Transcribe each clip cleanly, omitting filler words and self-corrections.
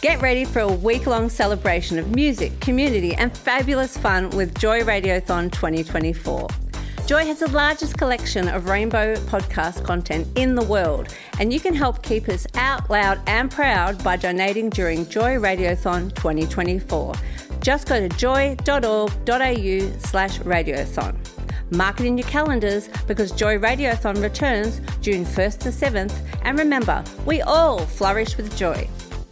Get ready for a week-long celebration of music, community and fabulous fun with Joy Radiothon 2024. Joy has the largest collection of rainbow podcast content in the world, and you can help keep us out loud and proud by donating during Joy Radiothon 2024. Just go to joy.org.au/radiothon. Mark it in your calendars because Joy Radiothon returns June 1st to 7th, and remember, we all flourish with joy.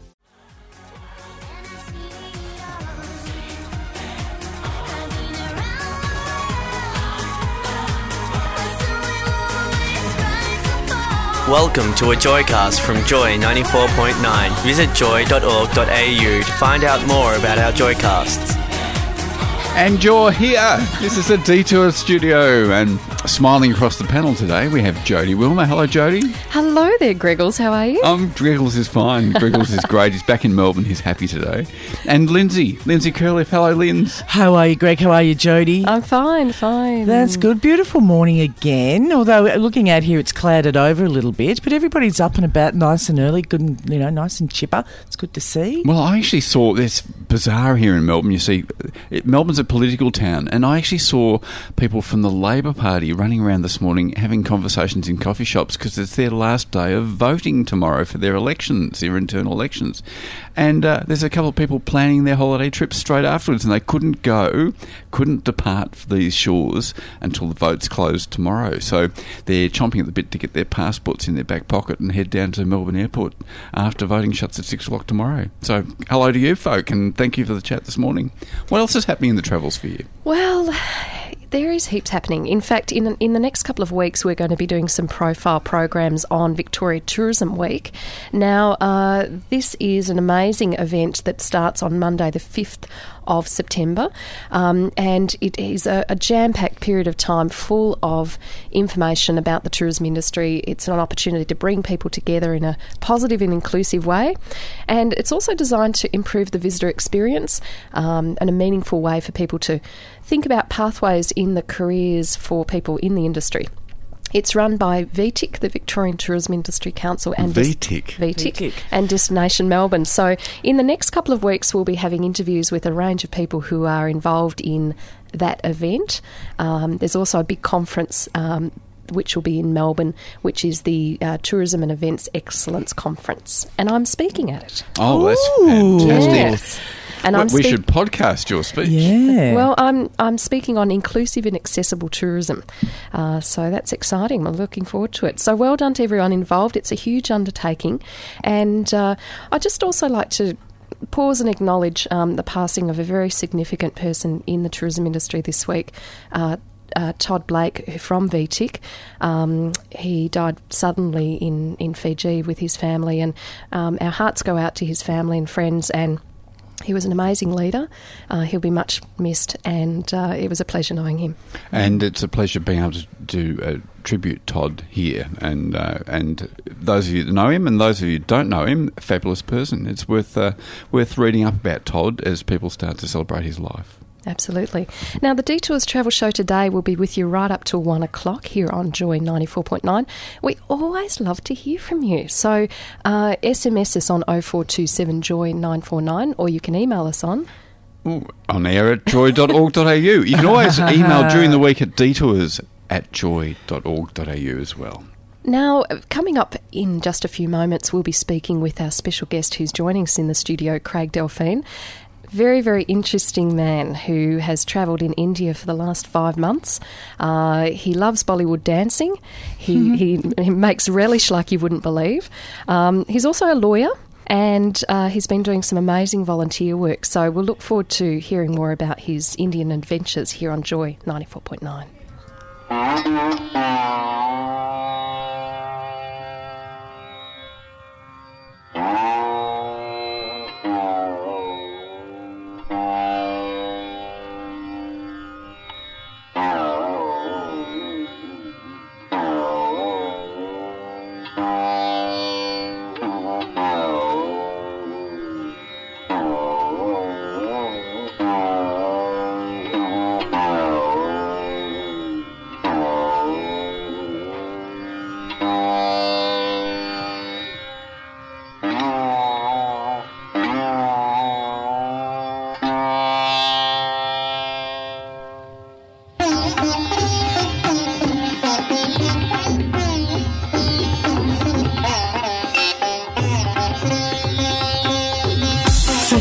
Welcome to a Joycast from Joy 94.9. Visit joy.org.au to find out more about our Joycasts. And you're here. This is the Detour Studio, and smiling across the panel today, we have Jody Wilmer. Hello, Jody. Hello there, Griggles. How are you? Griggles is fine. Griggles is great. He's back in Melbourne. He's happy today. And Lindsay Curliff. Hello, Linz. How are you, Greg? How are you, Jody? I'm fine. That's good. Beautiful morning again. Although looking out here, it's clouded over a little bit, but everybody's up and about nice and early, good and nice and chipper. It's good to see. Well, I actually saw this bizarre here in Melbourne. You see, Melbourne's a political town, and I actually saw people from the Labor Party running around this morning having conversations in coffee shops because it's their last day of voting tomorrow for their elections, their internal elections. And there's a couple of people planning their holiday trips straight afterwards, and they couldn't depart for these shores until the votes closed tomorrow. So they're chomping at the bit to get their passports in their back pocket and head down to Melbourne Airport after voting shuts at 6 o'clock tomorrow. So hello to you folk, and thank you for the chat this morning. What else is happening in the travels for you? Well, there is heaps happening. In fact, in the next couple of weeks, we're going to be doing some profile programs on Victoria Tourism Week. Now, this is an amazing event that starts on Monday, the 5th of September, and it is a jam-packed period of time full of information about the tourism industry. It's an opportunity to bring people together in a positive and inclusive way, and it's also designed to improve the visitor experience and a meaningful way for people to think about pathways in the careers for people in the industry. It's run by VTIC, the Victorian Tourism Industry Council, and VTIC and Destination Melbourne. So in the next couple of weeks, we'll be having interviews with a range of people who are involved in that event. There's also a big conference which will be in Melbourne, which is the Tourism and Events Excellence Conference. And I'm speaking at it. Oh, that's fantastic. Yes. And we should podcast your speech. Yeah. Well, I'm speaking on inclusive and accessible tourism. So that's exciting. I'm looking forward to it. So well done to everyone involved. It's a huge undertaking. And I'd just also like to pause and acknowledge the passing of a very significant person in the tourism industry this week, Todd Blake from VTIC. He died suddenly in Fiji with his family, and our hearts go out to his family and friends, and he was an amazing leader. He'll be much missed, and it was a pleasure knowing him. And it's a pleasure being able to tribute Todd here. And those of you that know him and those of you who don't know him, a fabulous person. It's worth reading up about Todd as people start to celebrate his life. Absolutely. Now, the Detours Travel Show today will be with you right up till 1 o'clock here on Joy 94.9. We always love to hear from you. So SMS us on 0427 Joy 949, or you can email us on air at joy.org.au. You can always email during the week at detours@joy.org.au as well. Now, coming up in just a few moments, we'll be speaking with our special guest who's joining us in the studio, Craig Delphine. Very, very interesting man who has travelled in India for the last 5 months. He loves Bollywood dancing. He makes relish like you wouldn't believe. He's also a lawyer, and he's been doing some amazing volunteer work. So we'll look forward to hearing more about his Indian adventures here on Joy 94.9.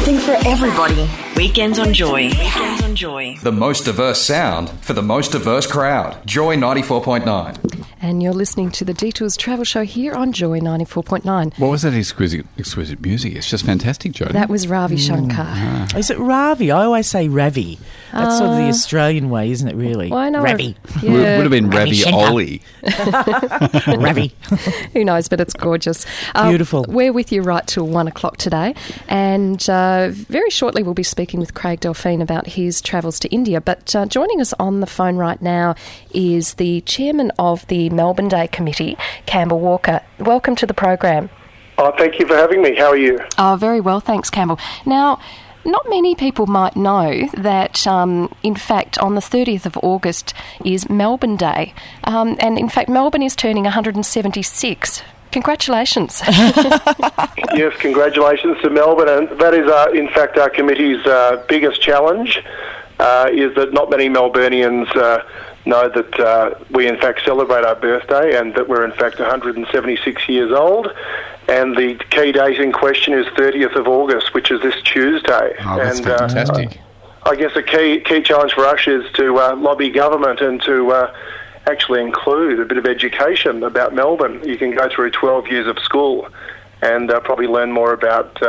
Something for everybody. Weekends on Joy. Weekends on Joy. The most diverse sound for the most diverse crowd. Joy 94.9. And you're listening to the Detours Travel Show here on Joy 94.9. What was that exquisite music? It's just fantastic, Joe. That was Ravi Shankar. Is it Ravi? I always say Ravi. That's sort of the Australian way, isn't it, really? Well, I know Ravi. Yeah. Would have been ravioli. Ravi. Who knows, but it's gorgeous. Beautiful. We're with you right till 1 o'clock today. And very shortly we'll be speaking with Craig Delphine about his travels to India. But joining us on the phone right now is the chairman of the Melbourne Day Committee, Campbell Walker. Welcome to the program. Oh, thank you for having me. How are you? Oh, very well, thanks, Campbell. Now, not many people might know that, in fact, on the 30th of August is Melbourne Day. And, in fact, Melbourne is turning 176. Congratulations. Yes, congratulations to Melbourne. And that is, in fact, our committee's biggest challenge, is that not many Melburnians know that we, in fact, celebrate our birthday and that we're, in fact, 176 years old. And the key date in question is 30th of August, which is this Tuesday. Oh, that's fantastic. I guess a key challenge for us is to lobby government and to actually include a bit of education about Melbourne. You can go through 12 years of school and probably learn more about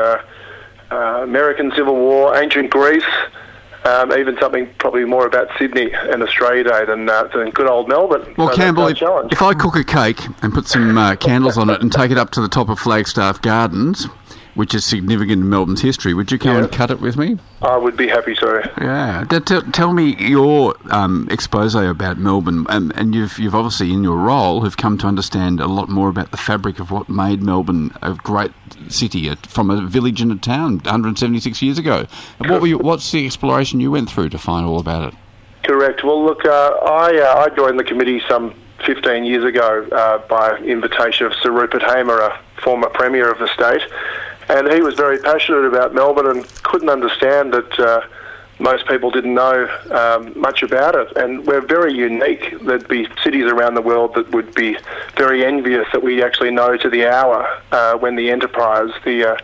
American Civil War, ancient Greece, even something probably more about Sydney and Australia Day than good old Melbourne. Well, so Campbell, challenge. if I cook a cake and put some candles on it and take it up to the top of Flagstaff Gardens, which is significant in Melbourne's history, would you come and cut it with me? I would be happy to. Yeah. Tell me your expose about Melbourne, and you've obviously, in your role, have come to understand a lot more about the fabric of what made Melbourne a great city from a village and a town 176 years ago. What's the exploration you went through to find all about it? Correct. Well, look, I joined the committee some 15 years ago by invitation of Sir Rupert Hamer, a former Premier of the state. And he was very passionate about Melbourne and couldn't understand that most people didn't know much about it. And we're very unique. There'd be cities around the world that would be very envious that we actually know to the hour when the Enterprise, the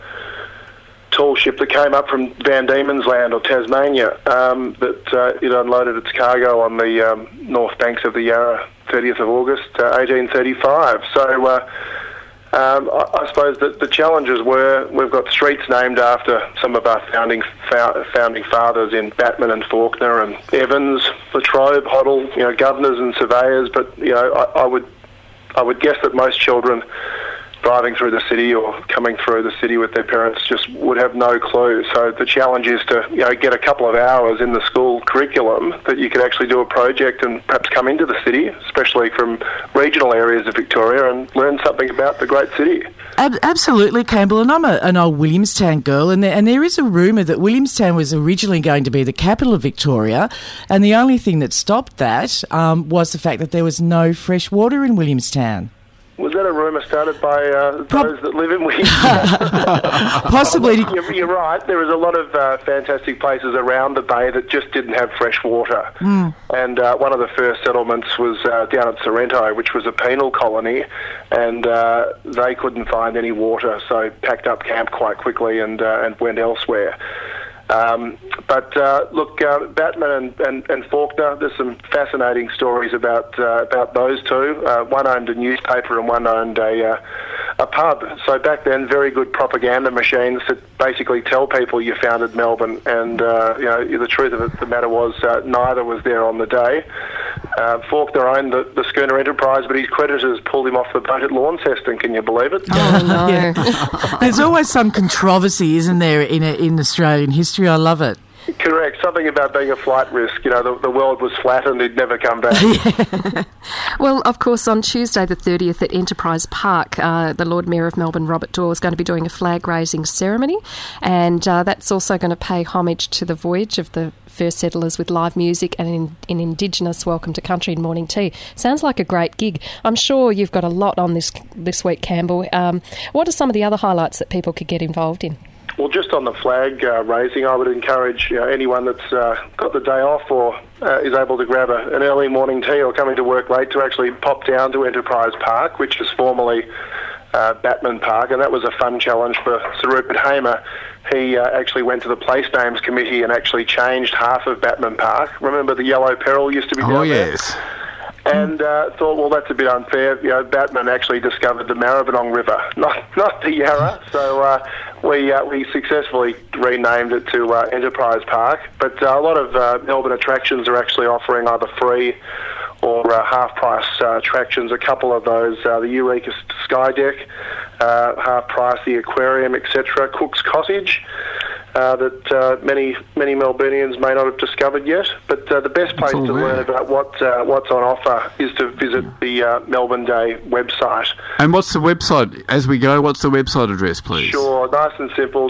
tall ship that came up from Van Diemen's Land or Tasmania, that it unloaded its cargo on the north banks of the Yarra, 30th of August, 1835. So I suppose that the challenges were we've got streets named after some of our founding fathers in Batman and Faulkner and Evans, Latrobe, Hoddle, governors and surveyors. But I would guess that most children driving through the city or coming through the city with their parents just would have no clue. So the challenge is to get a couple of hours in the school curriculum that you could actually do a project and perhaps come into the city, especially from regional areas of Victoria, and learn something about the great city. Absolutely, Campbell, and I'm an old Williamstown girl, and there is a rumour that Williamstown was originally going to be the capital of Victoria, and the only thing that stopped that was the fact that there was no fresh water in Williamstown. Was that a rumour started by those that live in Williamstown? Possibly. You're right. There was a lot of fantastic places around the bay that just didn't have fresh water. And one of the first settlements was down at Sorrento, which was a penal colony, and they couldn't find any water, so packed up camp quite quickly and went elsewhere. But look, Batman and Faulkner, there's some fascinating stories about those two. One owned a newspaper and one owned a pub. So back then, very good propaganda machines that basically tell people you founded Melbourne. And the truth of the matter was neither was there on the day. Faulkner owned the schooner Enterprise, but his creditors pulled him off the boat at Launceston. Can you believe it? Oh, no. Yeah. There's always some controversy, isn't there, in Australian history? I love it. Correct. Something about being a flight risk. The world was flat and he'd never come back. Well, of course, on Tuesday the 30th at Enterprise Park, the Lord Mayor of Melbourne, Robert Doyle, is going to be doing a flag-raising ceremony, and that's also going to pay homage to the voyage of the first settlers with live music and an Indigenous welcome to country and morning tea. Sounds like a great gig. I'm sure you've got a lot on this week, Campbell. What are some of the other highlights that people could get involved in? Well, just on the flag raising, I would encourage anyone that's got the day off or is able to grab an early morning tea or coming to work late to actually pop down to Enterprise Park, which is formerly Batman Park, and that was a fun challenge for Sir Rupert Hamer. He actually went to the Place Names Committee and actually changed half of Batman Park. Remember the Yellow Peril used to be down there? Yes. And thought, well, that's a bit unfair. You know, Batman actually discovered the Maribyrnong River, not the Yarra. So we successfully renamed it to Enterprise Park. But a lot of Melbourne attractions are actually offering either free or half-price attractions. A couple of those, the Eureka Sky Deck, half-price, the aquarium, etc. Cook's Cottage, that many Melburnians may not have discovered yet. But the best place to learn about what's on offer is to visit the Melbourne Day website. And what's the website, as we go, what's the website address, please? Sure, nice and simple,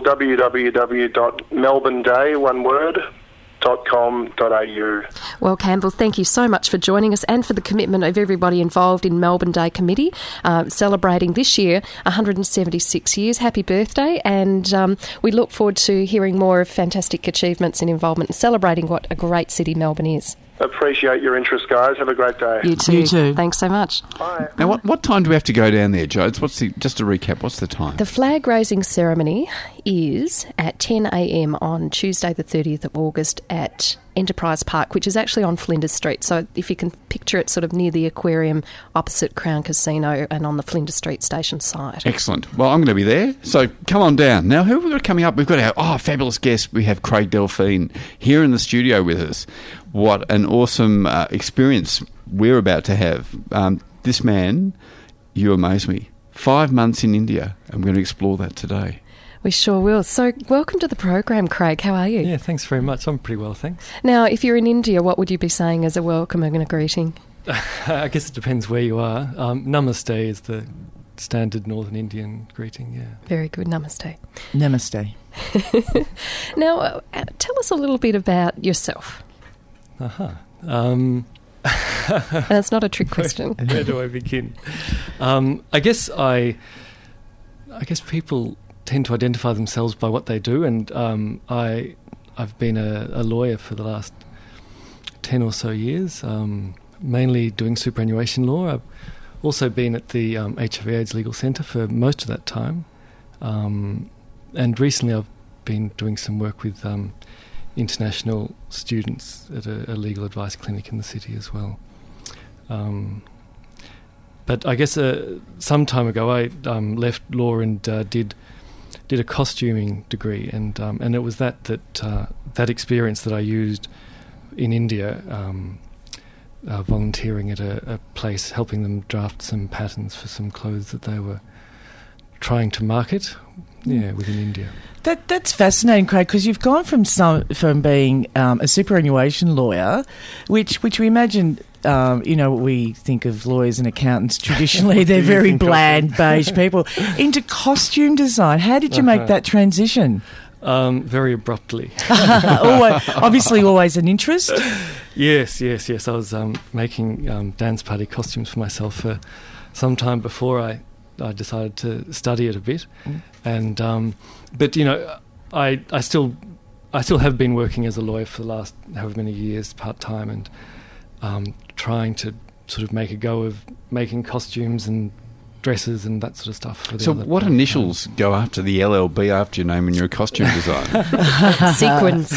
www.melbourneday.com.au. Well, Campbell, thank you so much for joining us and for the commitment of everybody involved in Melbourne Day Committee, celebrating this year 176 years. Happy birthday, and we look forward to hearing more of fantastic achievements and involvement and celebrating what a great city Melbourne is. Appreciate your interest, guys. Have a great day. You too. You too. Thanks so much. Bye. Now, what time do we have to go down there, Jodes? Just to recap, what's the time? The flag raising ceremony is at 10 a.m. on Tuesday the 30th of August at Enterprise Park, which is actually on Flinders Street. So if you can picture it sort of near the aquarium opposite Crown Casino and on the Flinders Street station side. Excellent. Well, I'm going to be there, so come on down. Now, who have we got coming up? We've got our fabulous guest. We have Craig Delphine here in the studio with us. What an awesome experience we're about to have. This man, you amaze me. 5 months in India, and we're going to explore that today. We sure will. So welcome to the program, Craig. How are you? Yeah, thanks very much. I'm pretty well, thanks. Now, if you're in India, what would you be saying as a welcome and a greeting? I guess it depends where you are. Namaste is the standard Northern Indian greeting, yeah. Very good. Namaste. Namaste. Now, tell us a little bit about yourself. And that's not a trick question. Where do I begin? I guess people tend to identify themselves by what they do, and I've been a lawyer for the last 10 or so years, mainly doing superannuation law. I've also been at the HIV/AIDS Legal Centre for most of that time, and recently I've been doing some work with international students at a legal advice clinic in the city as well. But I guess some time ago I left law and did a costuming degree, and it was that experience that I used in India, volunteering at a place, helping them draft some patterns for some clothes that they were trying to market, within India. That's fascinating, Craig, because you've gone from being a superannuation lawyer, which we imagine, we think of lawyers and accountants traditionally, they're very bland, beige people, into costume design. How did you make that transition? Very abruptly. Obviously always an interest? Yes. I was making dance party costumes for myself for some time before I decided to study it a bit. And but I still have been working as a lawyer for the last however many years part-time, and trying to sort of make a go of making costumes and dresses and that sort of stuff. So what initials go after the LLB after your name when you're a costume designer? Sequins.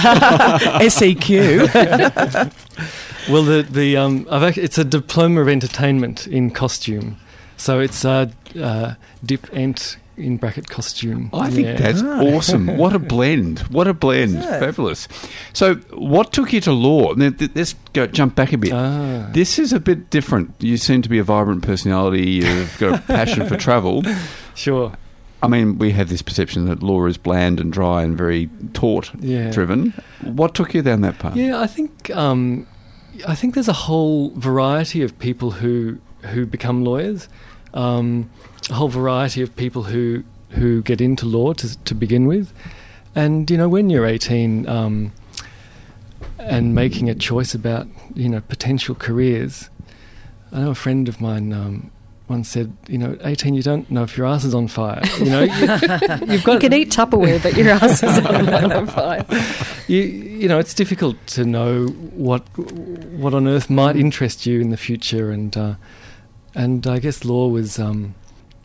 SEQ. Well, it's a diploma of entertainment in costume. So it's Dip Ent in bracket costume. I think that's awesome. What a blend. Yeah. Fabulous. So what took you to law? Let's jump back a bit. This is a bit different. You seem to be a vibrant personality. You've got a passion for travel. Sure. I mean, we have this perception that law is bland and dry and very tort-driven. What took you down that path? Yeah, I think there's a whole variety of people who become lawyers. A whole variety of people who get into law to begin with. And, when you're 18 and making a choice about, potential careers, I know a friend of mine once said, 18, you don't know if your ass is on fire. You can eat Tupperware, but your ass is on fire. It's difficult to know what on earth might interest you in the future, and I guess law was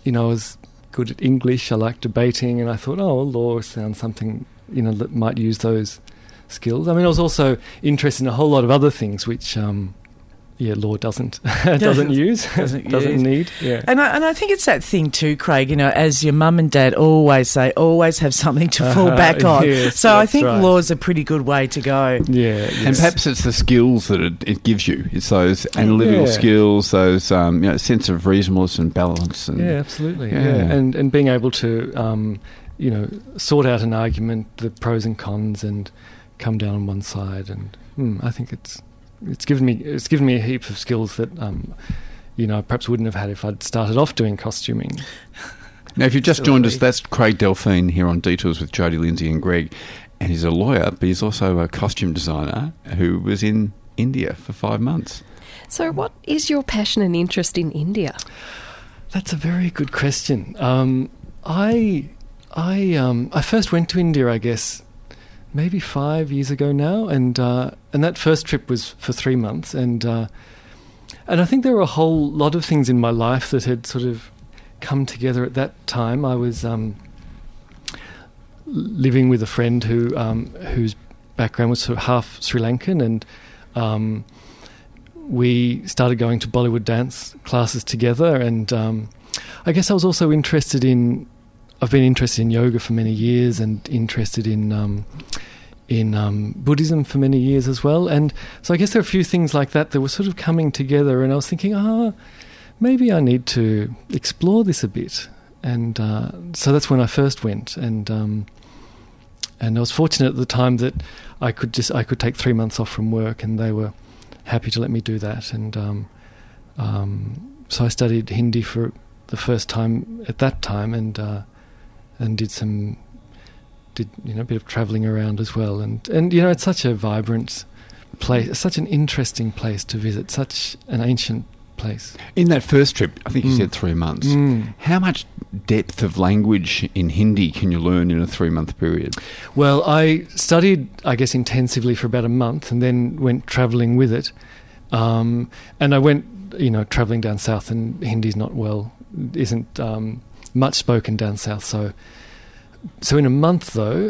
I was good at English. I liked debating, and I thought, law sounds something, that might use those skills. I mean, I was also interested in a whole lot of other things, which, law doesn't use, doesn't need. Yeah. And I think it's that thing too, Craig, as your mum and dad always say, always have something to fall back on. Yes, so I think right. law's a pretty good way to go. Yeah. Yes. And perhaps it's the skills that it gives you. It's those analytical skills, those sense of reasonableness and balance. And, absolutely. Yeah. And being able to, sort out an argument, the pros and cons, and come down on one side. And I think it's given me a heap of skills that I perhaps wouldn't have had if I'd started off doing costuming. Now, if you've just joined us, that's Craig Delphine here on Detours with Jodie, Lindsay and Greg. And he's a lawyer, but he's also a costume designer who was in India for 5 months. So what is your passion and interest in India? That's a very good question. I first went to India, I guess, maybe 5 years ago now, and that first trip was for 3 months, and I think there were a whole lot of things in my life that had sort of come together at that time. I was living with a friend whose background was sort of half Sri Lankan, and we started going to Bollywood dance classes together, and I guess I was also I've been interested in yoga for many years, and interested in Buddhism for many years as well. And so I guess there are a few things like that were sort of coming together, and I was thinking, maybe I need to explore this a bit. And so that's when I first went, and I was fortunate at the time that I could take 3 months off from work, and they were happy to let me do that. And so I studied Hindi for the first time at that time, and did a bit of travelling around as well, and it's such a vibrant place, such an interesting place to visit, such an ancient place. In that first trip, I think you said 3 months. How much depth of language in Hindi can you learn in a 3-month period? Well, I studied, I guess, intensively for about a month, and then went travelling with it, and I went travelling down south, and Hindi's isn't much spoken down south, so in a month though,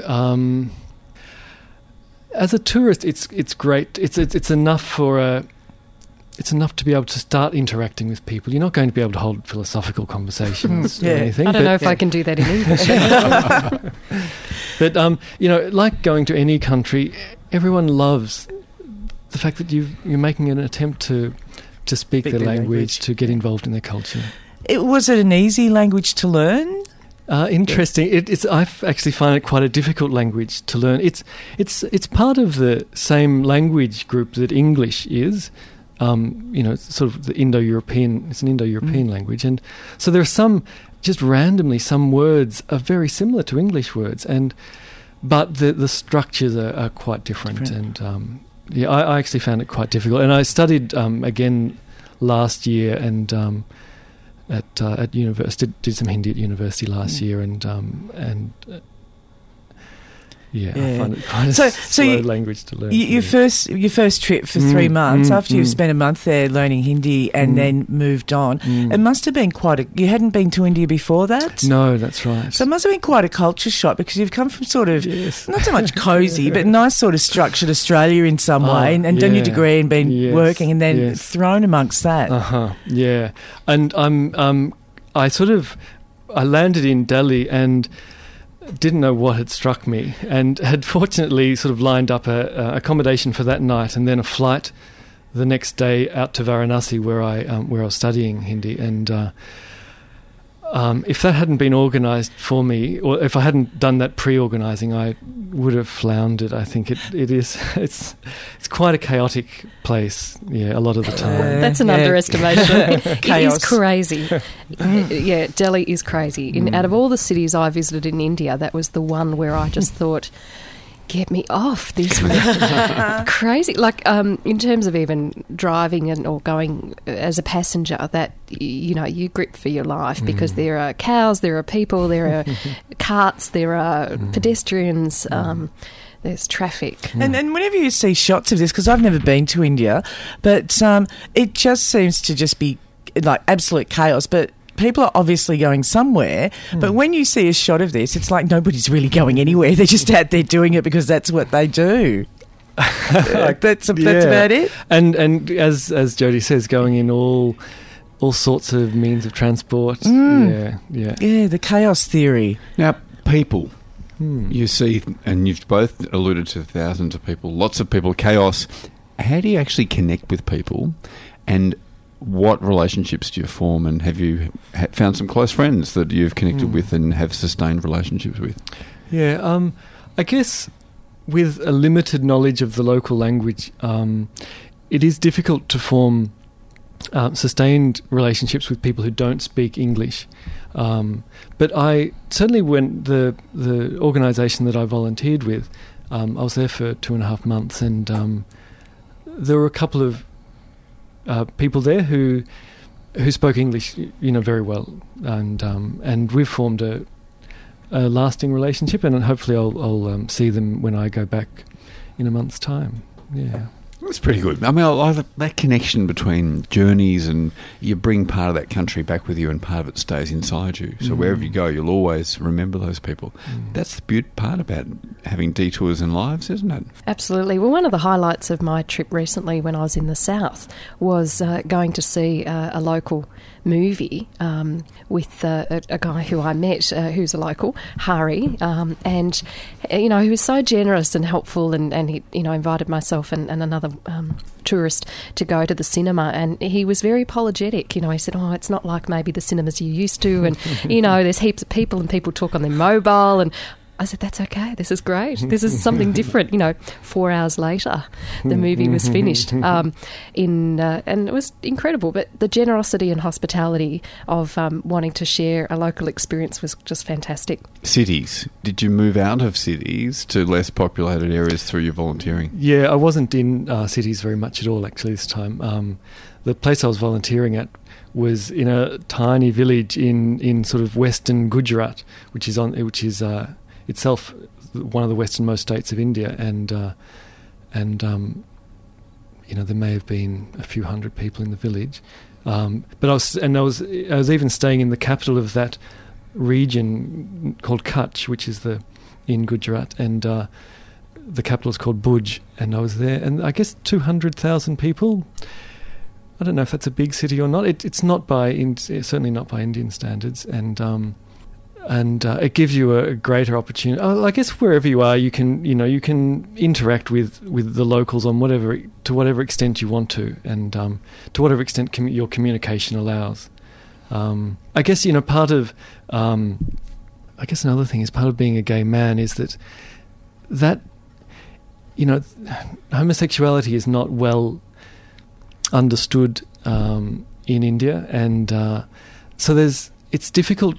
as a tourist, it's great. It's enough it's enough to be able to start interacting with people. You're not going to be able to hold philosophical conversations or anything. I don't know if I can do that in English. But like going to any country, everyone loves the fact that you're making an attempt to speak their language, to get involved in their culture. Was it an easy language to learn? Interesting. I actually find it quite a difficult language to learn. It's part of the same language group that English is. It's sort of the Indo-European. It's an Indo-European language, and so there are some words are very similar to English words, but the structures are quite different. And I actually found it quite difficult. And I studied again last year, and at university, did some Hindi at university last year, and I find it quite a slow language to learn. Your first trip for 3 months, after you've spent a month there learning Hindi and then moved on, it must have been you hadn't been to India before that? No, that's right. So it must have been quite a culture shock, because you've come from sort of, not so much cosy, but nice sort of structured Australia in some way, and done your degree and been working, and then thrown amongst that. Yeah. And I landed in Delhi and didn't know what had struck me, and had fortunately sort of lined up a accommodation for that night, and then a flight the next day out to Varanasi, where I was studying Hindi. And if that hadn't been organised for me, or if I hadn't done that pre-organising, I would have floundered. I think it's quite a chaotic place, a lot of the time. That's an underestimation. It is crazy. Delhi is crazy. Out of all the cities I visited in India, that was the one where I just thought, get me off this crazy. Like in terms of even driving or going as a passenger, that you grip for your life, because there are cows, there are people, there are carts, there are pedestrians. There's traffic. And whenever you see shots of this, because I've never been to India, but it just seems to just be like absolute chaos. But people are obviously going somewhere, but when you see a shot of this, it's like nobody's really going anywhere. They're just out there doing it because that's what they do. That's about it. And as Jodie says, going in all sorts of means of transport. Yeah, the chaos theory. Now, people, you see, and you've both alluded to thousands of people, lots of people, chaos. How do you actually connect with people, and what relationships do you form, and have you found some close friends that you've connected with and have sustained relationships with? Yeah, I guess with a limited knowledge of the local language, it is difficult to form sustained relationships with people who don't speak English. But I certainly, when the organisation that I volunteered with, I was there for 2.5 months, and there were a couple of people there who spoke English, very well, and we've formed a lasting relationship, and hopefully I'll see them when I go back in a month's time. Yeah. That's pretty good. I mean, I like that connection between journeys, and you bring part of that country back with you and part of it stays inside you. So wherever you go, you'll always remember those people. That's the beautiful part about having detours in lives, isn't it? Absolutely. Well, one of the highlights of my trip recently when I was in the south was going to see a local movie with a guy who I met who's a local, Hari, and he was so generous and helpful, and he invited myself and another tourist to go to the cinema, and he was very apologetic. He said, it's not like maybe the cinemas you used to, and there's heaps of people and people talk on their mobile, and I said, that's okay, this is great. This is something different. 4 hours later, the movie was finished. And it was incredible. But the generosity and hospitality of wanting to share a local experience was just fantastic. Cities. Did you move out of cities to less populated areas through your volunteering? Yeah, I wasn't in cities very much at all, actually, this time. The place I was volunteering at was in a tiny village in sort of western Gujarat, which is itself one of the westernmost states of India, and there may have been a few hundred people in the village, but I was even staying in the capital of that region called Kutch, which is in Gujarat, and the capital is called Bhuj, and I was there, and I guess 200,000 people. I don't know if that's a big city or not. It's certainly not by Indian standards, and it gives you a greater opportunity. I guess wherever you are, you can interact with the locals to whatever extent you want to, and to whatever extent your communication allows. I guess part of I guess another thing is part of being a gay man is that homosexuality is not well understood in India, and so it's difficult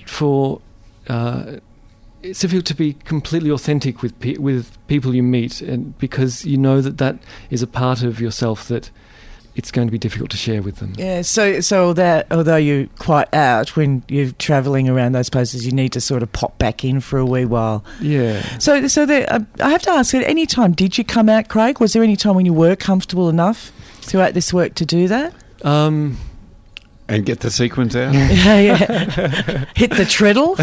it's difficult to be completely authentic with people you meet, and because that is a part of yourself that it's going to be difficult to share with them. Yeah, so although you're quite out when you're travelling around those places, you need to sort of pop back in for a wee while. Yeah. So I have to ask, at any time did you come out, Craig? Was there any time when you were comfortable enough throughout this work to do that? And get the sequence out? Yeah. Hit the treadle?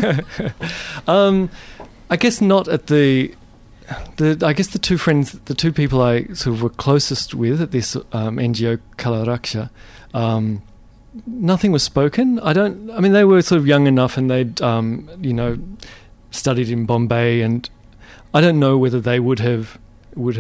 I guess not at I guess the two people I sort of were closest with at this NGO Kala Raksha, nothing was spoken. They were sort of young enough, and they'd studied in Bombay, and I don't know whether they would have worked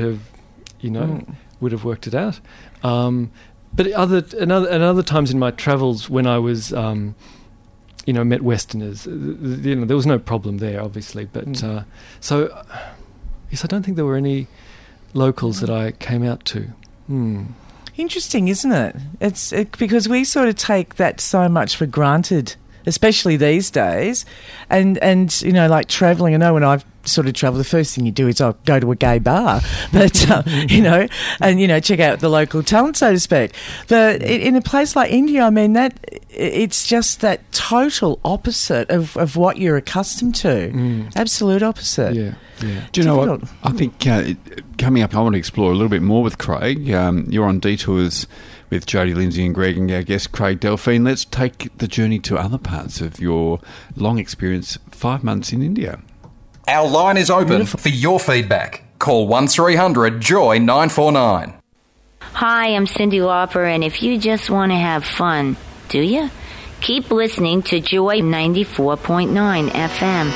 it out. But other times in my travels when I was met Westerners, there was no problem there, obviously, but so. Yes, I don't think there were any locals that I came out to. Interesting, isn't it? It's because we sort of take that so much for granted, especially these days. And like travelling, I know when I've sort of travel, the first thing you do is go to a gay bar, but check out the local talent, so to speak. But in a place like India, I mean, that it's just that total opposite of what you're accustomed to. Absolute opposite. Yeah. Do you know what? I think coming up, I want to explore a little bit more with Craig. You're on Detours with Jodie, Lindsay and Greg and our guest Craig Delphine. Let's take the journey to other parts of your long experience, 5 months in India. Our line is open for your feedback. Call 1300 Joy 949. Hi, I'm Cyndi Lauper, and if you just want to have fun, do you? Keep listening to Joy 94.9 FM.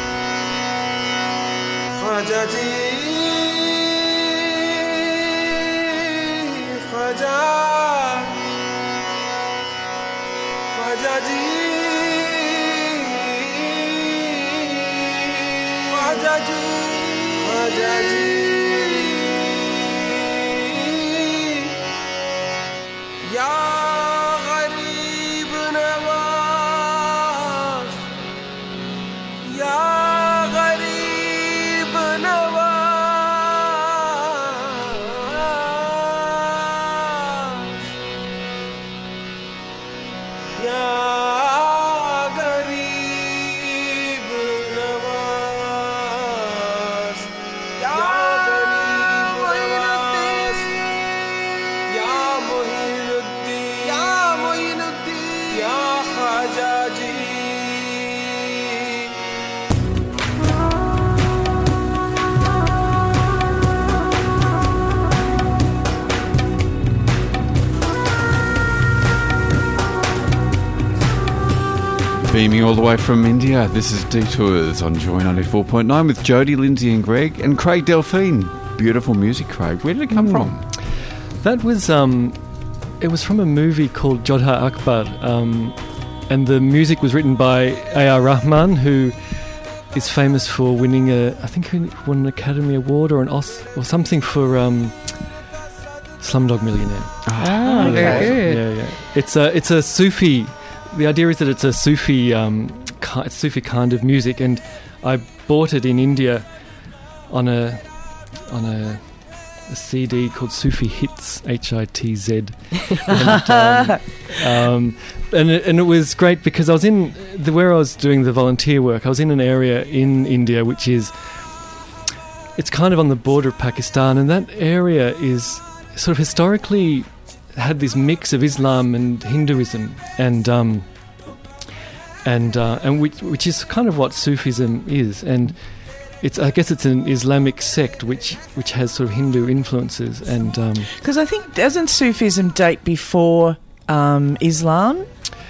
Beaming all the way from India, this is Detours on Joy 94.9 with Jodie, Lindsay and Greg and Craig Delphine. Beautiful music, Craig. Where did it come from? That was, it was from a movie called Jodha Akbar, and the music was written by A.R. Rahman, who is famous for winning I think he won an Academy Award or an Oscar or something for Slumdog Millionaire. Very good. Yeah. It's a Sufi. The idea is that it's a Sufi kind of music, and I bought it in India on a CD called Sufi Hits, HITZ, and it was great because I was where I was doing the volunteer work. I was in an area in India it's kind of on the border of Pakistan, and that area is sort of historically had this mix of Islam and Hinduism, and which is kind of what Sufism is, and I guess it's an Islamic sect which has sort of Hindu influences, and because I think doesn't Sufism date before Islam?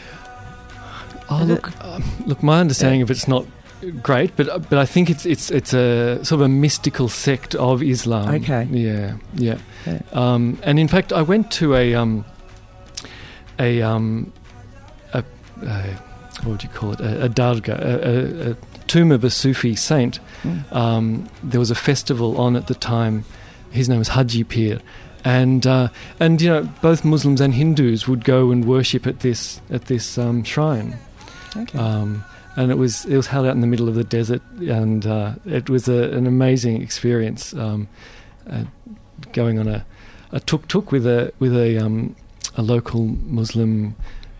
Look, my understanding of it's not great, but I think it's a sort of a mystical sect of Islam. Okay. Yeah. And in fact, I went to a what would you call it? A dargah, a tomb of a Sufi saint. There was a festival on at the time. His name was Haji Pir, and both Muslims and Hindus would go and worship at this shrine. Okay. And it was held out in the middle of the desert, and it was an amazing experience. Going on a tuk-tuk with a local Muslim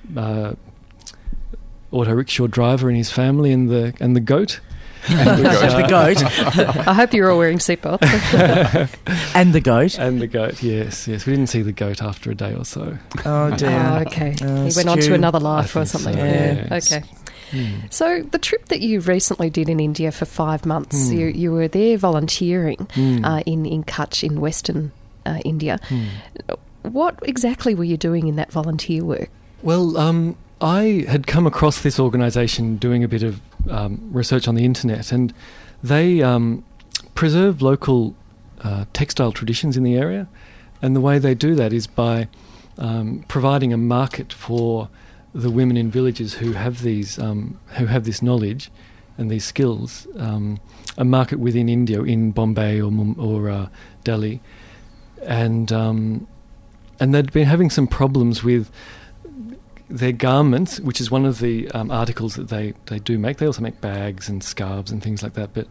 auto rickshaw driver and his family, and the goat. The goat. I hope you're all wearing seatbelts. And the goat. And the goat, yes. We didn't see the goat after a day or so. Oh dear. Oh, okay. He went on to another life or something. So, yeah. yes. Okay. So the trip that you recently did in India for 5 months, you were there volunteering in Kutch in Western India. What exactly were you doing in that volunteer work? Well, I had come across this organisation doing a bit of research on the internet, and they preserve local textile traditions in the area, and the way they do that is by providing a market for the women in villages who have these who have this knowledge and these skills, a market within India, in Bombay or Delhi, and they'd been having some problems with their garments, which is one of the articles that they do make. They also make bags and scarves and things like that, but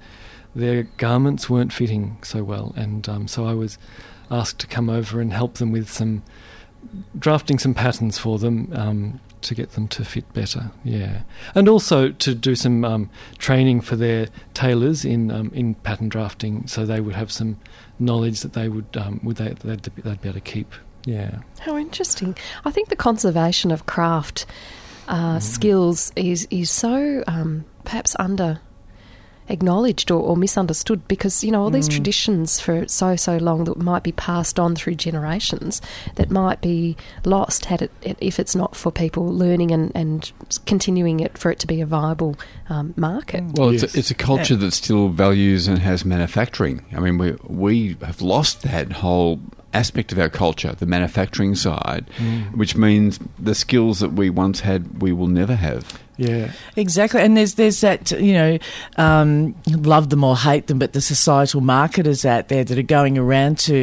their garments weren't fitting so well, and so I was asked to come over and help them with drafting some patterns for them to get them to fit better. Yeah, and also to do some training for their tailors in pattern drafting, so they would have some knowledge that they'd be able to keep. Yeah. How interesting! I think the conservation of craft skills is so perhaps acknowledged or misunderstood, because all these traditions for so long that might be passed on through generations that might be lost if it's not for people learning and continuing it for it to be a viable market. Well, it's a culture that still values and has manufacturing. I mean, we have lost that whole aspect of our culture, the manufacturing side, which means the skills that we once had, we will never have. Yeah, exactly. And there's that, love them or hate them, but the societal marketers out there that are going around to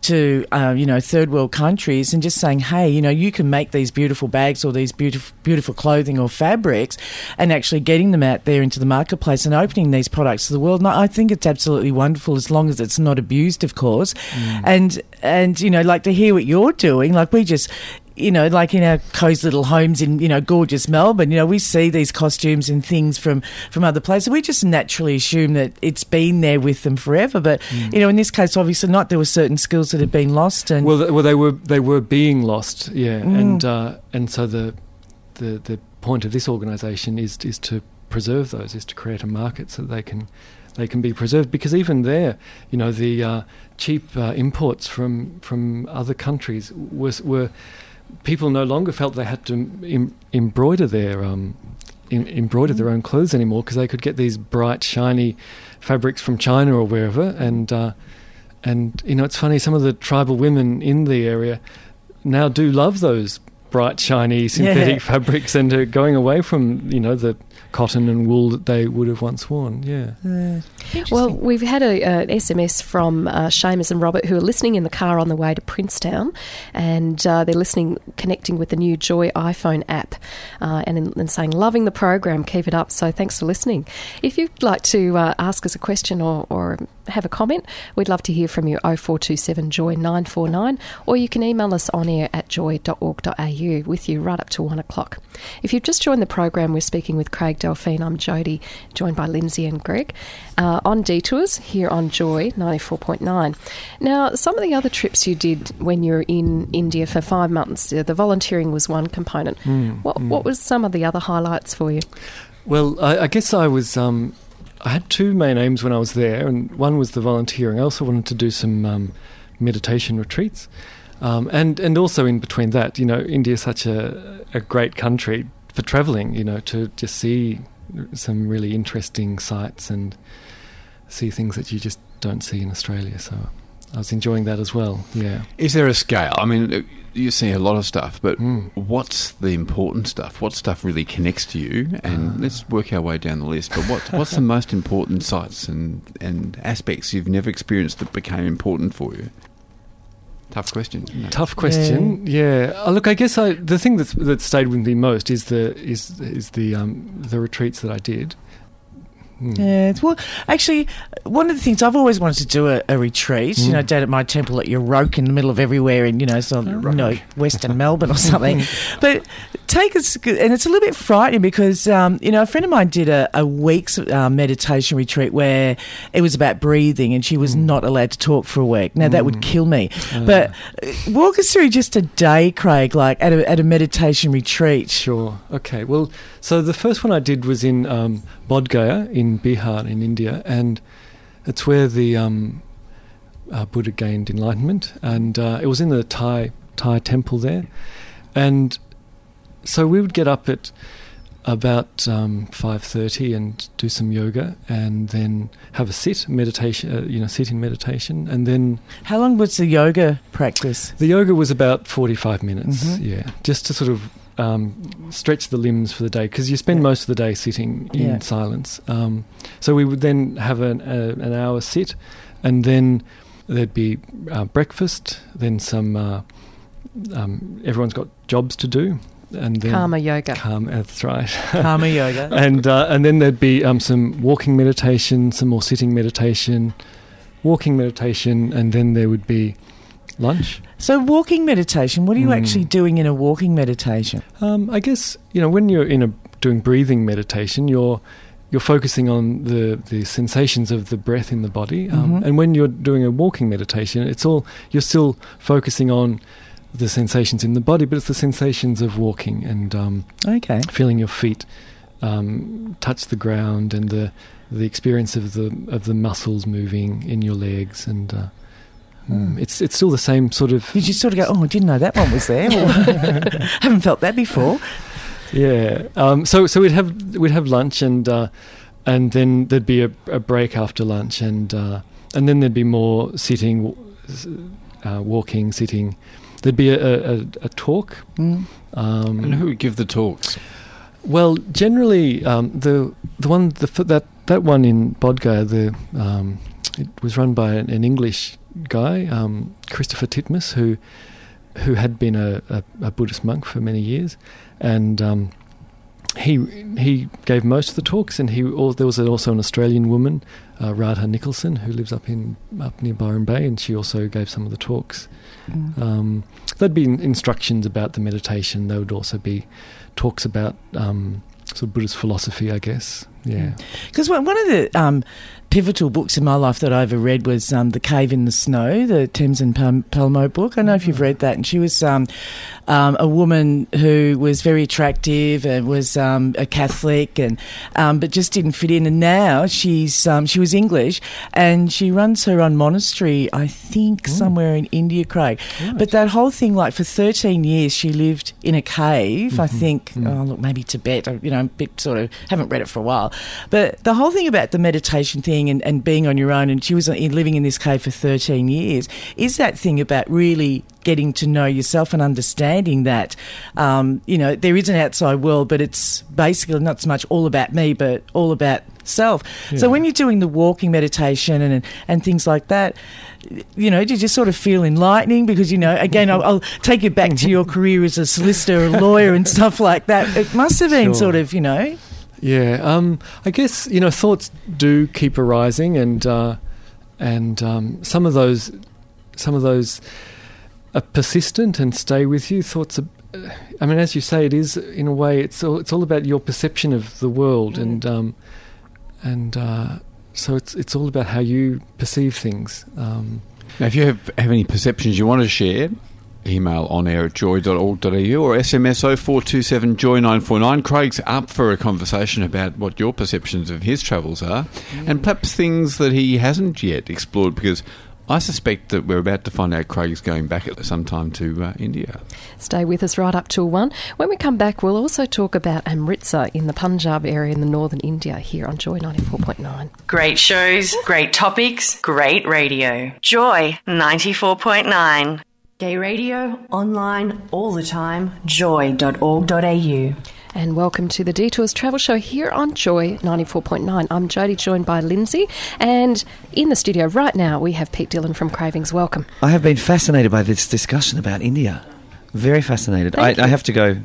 third world countries and just saying, hey, you can make these beautiful bags or these beautiful clothing or fabrics, and actually getting them out there into the marketplace and opening these products to the world. And I think it's absolutely wonderful, as long as it's not abused, of course. And like to hear what you're doing, like we just... like in our cosy little homes in, gorgeous Melbourne, we see these costumes and things from other places. We just naturally assume that it's been there with them forever. But, in this case, obviously not. There were certain skills that had been lost. And they were being lost, yeah. And so the point of this organisation is to preserve those, is to create a market so that they can be preserved, because even there, the cheap imports from other countries were people no longer felt they had to embroider their own clothes anymore, because they could get these bright, shiny fabrics from China or wherever. And it's funny, some of the tribal women in the area now do love those bright, shiny synthetic fabrics, and are going away from the cotton and wool that they would have once worn. Yeah. Well, we've had an SMS from Seamus and Robert, who are listening in the car on the way to Princetown, and they're connecting with the new Joy iPhone app, and saying, loving the program, keep it up. So thanks for listening. If you'd like to ask us a question or have a comment, we'd love to hear from you. 0427 Joy 949, or you can email us on air at joy.org.au with you right up to 1 o'clock. If you've just joined the program, we're speaking with Craig Delphine. I'm Jodie, joined by Lindsay and Greg on Detours here on Joy 94.9. Now, some of the other trips you did when you were in India for 5 months, the volunteering was one component. What was some of the other highlights for you? Well, I guess I was... I had two main aims when I was there, and one was the volunteering. I also wanted to do some meditation retreats. And also in between that, India is such a great country for travelling, to just see some really interesting sights and see things that you just don't see in Australia. So I was enjoying that as well, yeah. Is there a scale? I mean, you see a lot of stuff, but what's the important stuff? What stuff really connects to you? And let's work our way down the list. But what's the most important sights and aspects you've never experienced that became important for you? Tough question. Tough question. Yeah. Look, I guess the thing that stayed with me most is the retreats that I did. Yeah, well, actually, one of the things I've always wanted to do a retreat, down at my temple at Yorok in the middle of everywhere in, Western Melbourne or something. But take us, and it's a little bit frightening because, a friend of mine did a week's meditation retreat where it was about breathing, and she was not allowed to talk for a week. Now, that would kill me. But walk us through just a day, Craig, like at a meditation retreat. Sure. Okay. Well, so the first one I did was in Bodh Gaya in Bihar in India, and it's where the Buddha gained enlightenment, and it was in the Thai temple there. And so we would get up at about 5:30 and do some yoga, and then have a sit in meditation, and then... How long was the yoga practice? The yoga was about 45 minutes, just to sort of stretch the limbs for the day, because you spend most of the day sitting in silence. So we would then have an hour sit, and then there'd be breakfast, then some... everyone's got jobs to do, and then Karma yoga. That's right. Karma yoga. And then there'd be some walking meditation, some more sitting meditation, walking meditation, and then there would be lunch. So walking meditation, what are you actually doing in a walking meditation? I guess, when you're doing breathing meditation, you're focusing on the sensations of the breath in the body. And when you're doing a walking meditation, you're still focusing on the sensations in the body, but it's the sensations of walking and feeling your feet touch the ground, and the experience of the muscles moving in your legs, and it's still the same sort of. Did you sort of go, oh, I didn't know that one was there? Or, haven't felt that before. Yeah. So we'd have lunch, and then there'd be a break after lunch, and then there'd be more sitting, walking, sitting. There'd be a talk. And who would give the talks? Well, generally, that one in Bodh it was run by an English guy, Christopher Titmuss, who had been a Buddhist monk for many years, and he gave most of the talks. And there was also an Australian woman, Radha Nicholson, who lives up near Byron Bay, and she also gave some of the talks. There'd be instructions about the meditation. There would also be talks about sort of Buddhist philosophy, I guess. Yeah. Because one of the pivotal books in my life that I ever read was The Cave in the Snow, the Tamsin Palmo book. I don't know if you've read that. And she was a woman who was very attractive and was a Catholic, and but just didn't fit in. And now she was English, and she runs her own monastery, I think, somewhere in India, Craig. Right. But that whole thing, like for 13 years, she lived in a cave. I think, maybe Tibet. A bit sort of haven't read it for a while. But the whole thing about the meditation thing and being on your own, and she was living in this cave for 13 years, is that thing about really getting to know yourself and understanding that, there is an outside world, but it's basically not so much all about me, but all about self. Yeah. So when you're doing the walking meditation and things like that, did you sort of feel enlightening? Because, again, I'll take you back to your career as a solicitor, a lawyer and stuff like that. It must have been sort of, Yeah, I guess thoughts do keep arising, and some of those are persistent and stay with you. Thoughts are, as you say, it is in a way. It's all about your perception of the world, and so it's all about how you perceive things. Now, if you have any perceptions you want to share, email onair@joy.org.au or SMS 0427 Joy 949. Craig's up for a conversation about what your perceptions of his travels are, and perhaps things that he hasn't yet explored, because I suspect that we're about to find out Craig's going back at some time to India. Stay with us right up till 1. When we come back, we'll also talk about Amritsar in the Punjab area in the northern India here on Joy 94.9. Great shows, great topics, great radio. Joy 94.9. Gay radio, online, all the time, joy.org.au. And welcome to the Detours Travel Show here on Joy 94.9. I'm Jodie, joined by Lindsay, and in the studio right now we have Pete Dillon from Cravings. Welcome. I have been fascinated by this discussion about India. Very fascinated. I have to go.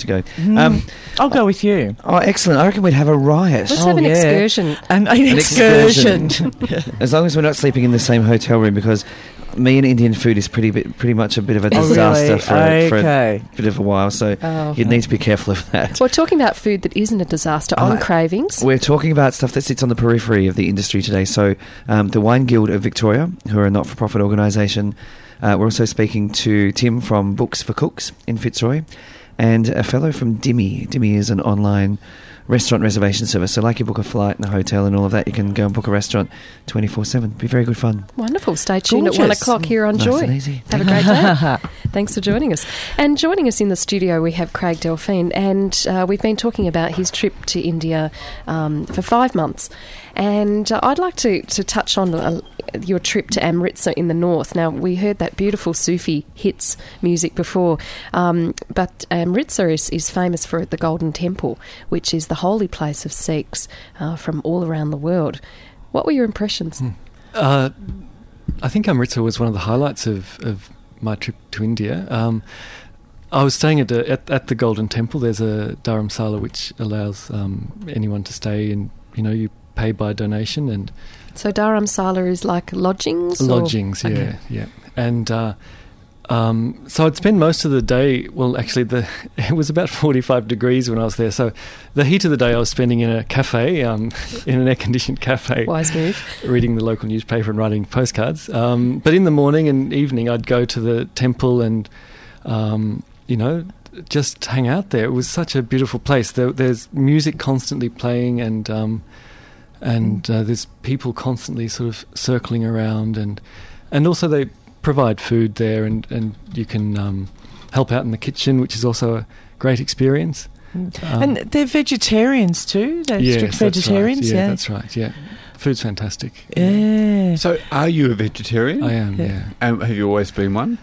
I'll go with you. Oh, excellent. I reckon we'd have a riot. Let's have an excursion. An excursion. As long as we're not sleeping in the same hotel room, because me and Indian food is pretty much a bit of a disaster for a bit of a while, so you'd need to be careful of that. We're talking about food that isn't a disaster on Cravings. We're talking about stuff that sits on the periphery of the industry today. So the Wine Guild of Victoria, who are a not-for-profit organisation, we're also speaking to Tim from Books for Cooks in Fitzroy, and a fellow from Dimmy. Dimmy is an online restaurant reservation service. So like you book a flight and a hotel and all of that, you can go and book a restaurant 24/7. Be very good fun. Wonderful. Stay tuned at 1 o'clock here on nice Joy. And easy. Have a great day. Thanks for joining us. And joining us in the studio, we have Craig Delphine, and we've been talking about his trip to India for 5 months. And I'd like to touch on your trip to Amritsar in the north. Now, we heard that beautiful Sufi hits music before, but Amritsar is famous for the Golden Temple, which is the holy place of Sikhs from all around the world. What were your impressions? I think Amritsar was one of the highlights of my trip to India. I was staying at the Golden Temple. There's a dharamsala which allows anyone to stay, and you pay by donation. And so dharamsala is like lodgings. Lodgings, Okay. yeah. And so I'd spend most of the day. Well, actually, it was about 45 degrees when I was there. So the heat of the day I was spending in a cafe, in an air-conditioned cafe. Wise move. Reading the local newspaper and writing postcards. But in the morning and evening, I'd go to the temple and, just hang out there. It was such a beautiful place. There's music constantly playing, and there's people constantly sort of circling around, and also they provide food there, and you can help out in the kitchen, which is also a great experience. And they're vegetarians too? They're strict vegetarians? Right. Yeah, that's right, yeah. Food's fantastic. Yeah. So are you a vegetarian? I am, yeah. And have you always been one?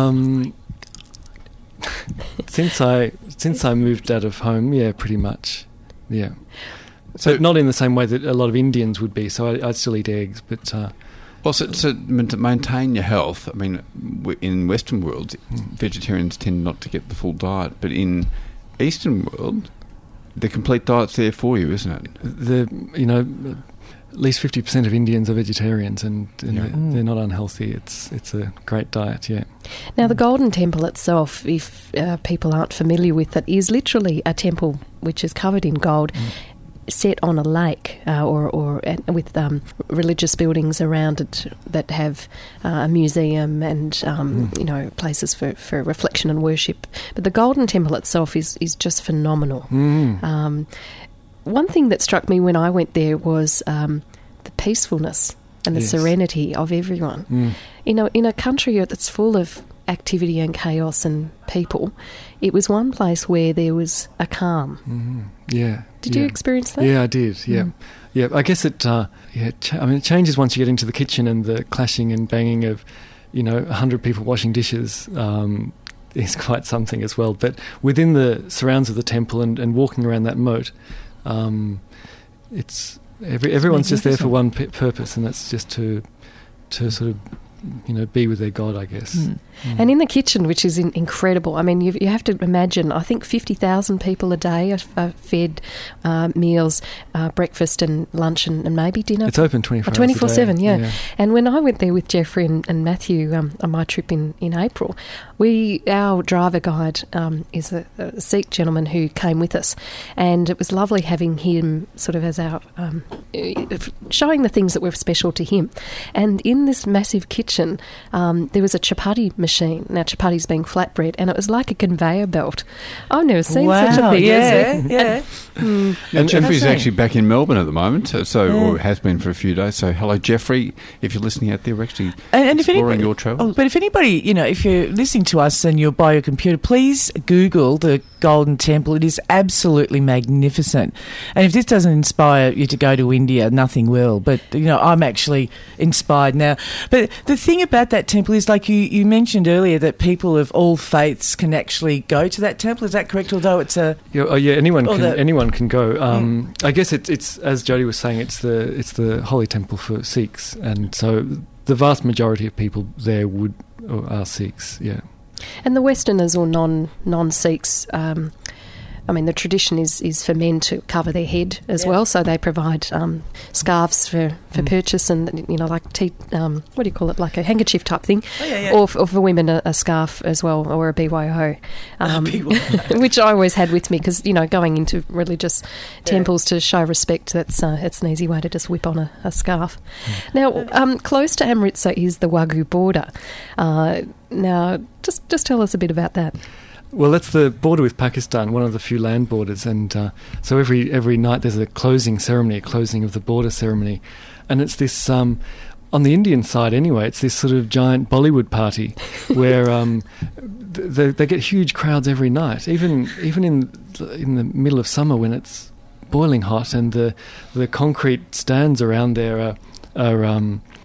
Since I moved out of home, yeah, pretty much, yeah. So not in the same way that a lot of Indians would be, so I still eat eggs, but... Well, so to maintain your health, I mean, in Western worlds, vegetarians tend not to get the full diet, but in Eastern world, the complete diet's there for you, isn't it? At least 50% of Indians are vegetarians, and they're not unhealthy. It's a great diet, yeah. Now, the Golden Temple itself, if people aren't familiar with it, is literally a temple which is covered in gold. Set on a lake, or with religious buildings around it that have a museum and places for reflection and worship. But the Golden Temple itself is just phenomenal. One thing that struck me when I went there was the peacefulness and the serenity of everyone. In a country that's full of activity and chaos and people, it was one place where there was a calm. Yeah. Did you experience that? Yeah, I did. Yeah, yeah. I guess it. It changes once you get into the kitchen, and the clashing and banging of, 100 people washing dishes is quite something as well. But within the surrounds of the temple and walking around that moat, it's everyone's just there for one purpose, and that's just to sort of be with their God, I guess. And in the kitchen, which is incredible, I mean, you have to imagine, I think 50,000 people a day are fed meals, breakfast and lunch and maybe dinner. It's open 24/7, yeah. And when I went there with Jeffrey and Matthew on my trip in April, our driver guide is a Sikh gentleman who came with us, and it was lovely having him sort of as our showing the things that were special to him. And in this massive kitchen, there was a chapati machine. Now, chapati's being flatbread, and it was like a conveyor belt. I've never seen such a thing. Yeah. And Jeffrey's actually back in Melbourne at the moment, or has been for a few days. So, hello, Jeffrey. If you're listening out there, we're actually exploring your travel. But if anybody, if you're listening to us and you're by your computer, please Google the Golden Temple. It is absolutely magnificent. And if this doesn't inspire you to go to India, nothing will. But, I'm actually inspired now. But the thing about that temple is, like you mentioned earlier, that people of all faiths can actually go to that temple. Is that correct? Although it's a... anyone can go. I guess it's as Jody was saying, it's the holy temple for Sikhs, and so the vast majority of people there are Sikhs, yeah. And the Westerners or non-Sikhs, the tradition is for men to cover their head as well, so they provide scarves for purchase, and like what do you call it, like a handkerchief type thing, or for women a scarf as well, or a BYO, which I always had with me because going into religious temples to show respect, it's an easy way to just whip on a scarf. Now, close to Amritsar is the Wagyu border. Now, just tell us a bit about that. Well, that's the border with Pakistan, one of the few land borders, and so every night there's a closing of the border ceremony, and it's this on the Indian side anyway. It's this sort of giant Bollywood party where they get huge crowds every night, even in the middle of summer when it's boiling hot, and the concrete stands around there are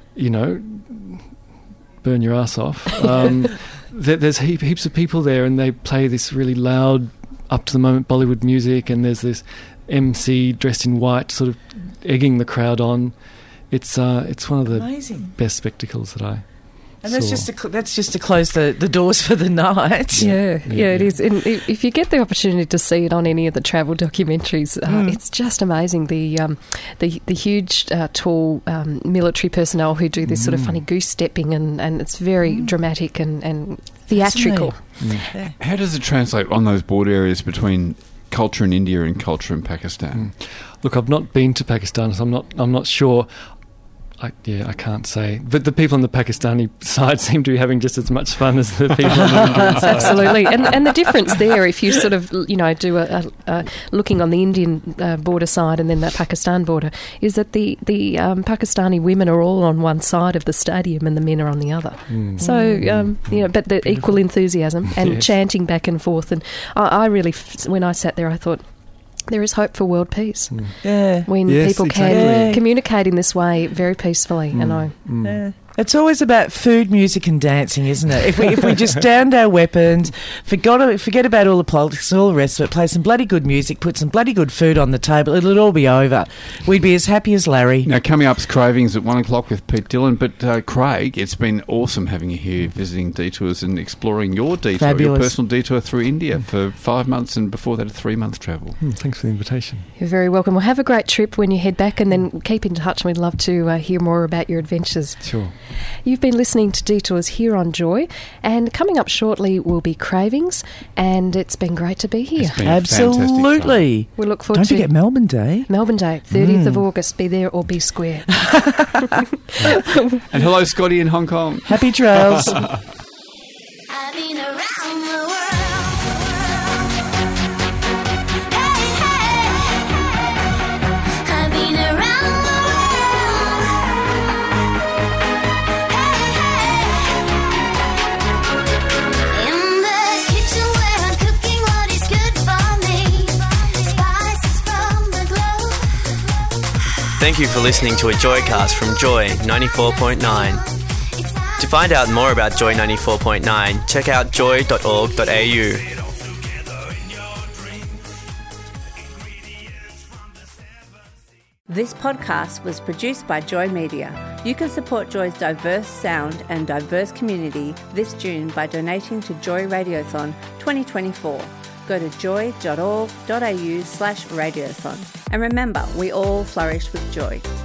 burn your ass off. There's heaps of people there, and they play this really loud, up-to-the-moment Bollywood music, and there's this MC dressed in white sort of egging the crowd on. It's one of the amazing best spectacles that And that's just to close the doors for the night. Yeah, it is. And if you get the opportunity to see it on any of the travel documentaries, it's just amazing. The huge, tall military personnel who do this sort of funny goose stepping, and it's very dramatic and theatrical. How does it translate on those border areas between culture in India and culture in Pakistan? Look, I've not been to Pakistan, so I'm not sure. I can't say. But the people on the Pakistani side seem to be having just as much fun as the people on the Indian side. Absolutely. And the difference there, if you sort of, do a looking on the Indian border side and then the Pakistan border, is that the Pakistani women are all on one side of the stadium and the men are on the other. So, but the equal enthusiasm and chanting back and forth. And I really, when I sat there, I thought, there is hope for world peace. When people can communicate in this way very peacefully. It's always about food, music and dancing, isn't it? If we just downed our weapons, forget about all the politics and all the rest of it, play some bloody good music, put some bloody good food on the table, it'll all be over. We'd be as happy as Larry. Now, coming up's Cravings at 1 o'clock with Pete Dillon. But, Craig, it's been awesome having you here visiting Detours and exploring your detour, your personal detour through India for 5 months and before that a 3-month travel. Thanks for the invitation. You're very welcome. Well, have a great trip when you head back and then keep in touch. We'd love to hear more about your adventures. Sure. You've been listening to Detours here on Joy, and coming up shortly will be Cravings, and it's been great to be here. Absolutely. We look forward Don't forget Melbourne Day. Melbourne Day, 30th of August. Be there or be square. And hello, Scotty in Hong Kong. Happy trails. I've been around the world. Thank you for listening to a Joycast from Joy 94.9. To find out more about Joy 94.9, check out joy.org.au. This podcast was produced by Joy Media. You can support Joy's diverse sound and diverse community this June by donating to Joy Radiothon 2024. Go to joy.org.au/radiothon. And remember, we all flourish with joy.